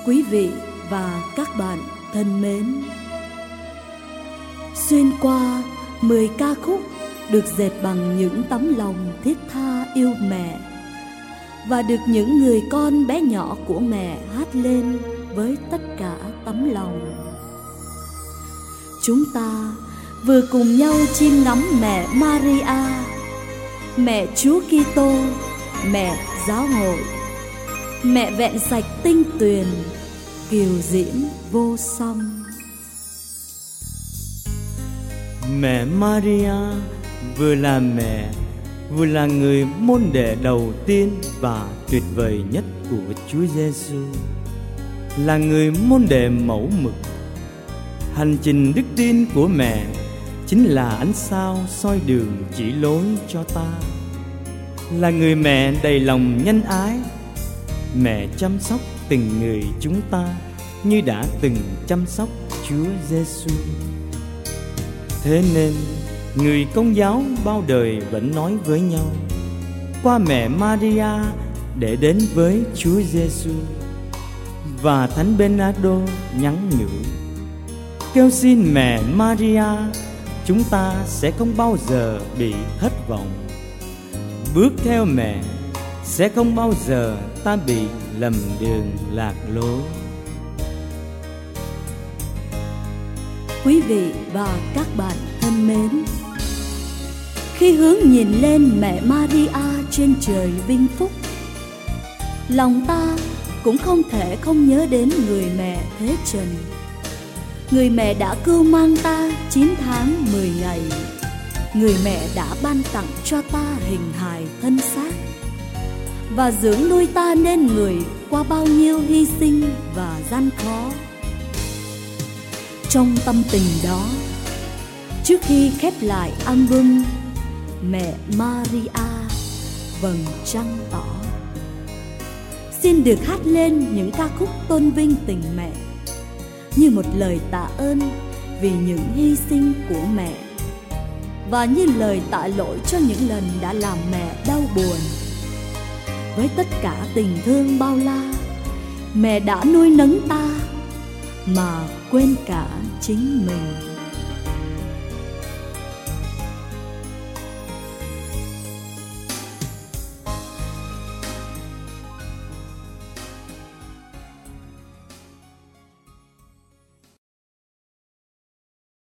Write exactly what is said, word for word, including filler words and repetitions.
Quý vị và các bạn thân mến, xuyên qua mười ca khúc được dệt bằng những tấm lòng thiết tha yêu mẹ và được những người con bé nhỏ của mẹ hát lên với tất cả tấm lòng. Chúng ta vừa cùng nhau chiêm ngắm mẹ Maria, mẹ Chúa Kitô, mẹ giáo hội, mẹ vẹn sạch tinh tuyền, kiều diễm vô song. Mẹ Maria vừa là mẹ, vừa là người môn đệ đầu tiên và tuyệt vời nhất của Chúa Giêsu, là người môn đệ mẫu mực. Hành trình đức tin của mẹ chính là ánh sao soi đường chỉ lối cho ta, là người mẹ đầy lòng nhân ái. Mẹ chăm sóc từng người chúng ta như đã từng chăm sóc Chúa Giêsu. Thế nên người Công giáo bao đời vẫn nói với nhau qua mẹ Maria để đến với Chúa Giêsu. Và Thánh Bernardo nhắn nhủ: kêu xin mẹ Maria, chúng ta sẽ không bao giờ bị thất vọng. Bước theo mẹ sẽ không bao giờ ta bị lầm đường lạc lối. Quý vị và các bạn thân mến, khi hướng nhìn lên mẹ Maria trên trời vinh phúc, lòng ta cũng không thể không nhớ đến người mẹ thế trần, người mẹ đã cưu mang ta chín tháng mười ngày, người mẹ đã ban tặng cho ta hình hài thân xác và dưỡng nuôi ta nên người qua bao nhiêu hy sinh và gian khó. Trong tâm tình đó, trước khi khép lại album Mẹ Maria vầng trăng tỏ, xin được hát lên những ca khúc tôn vinh tình mẹ, như một lời tạ ơn vì những hy sinh của mẹ, và như lời tạ lỗi cho những lần đã làm mẹ đau buồn. Với tất cả tình thương bao la, mẹ đã nuôi nấng ta mà quên cả chính mình.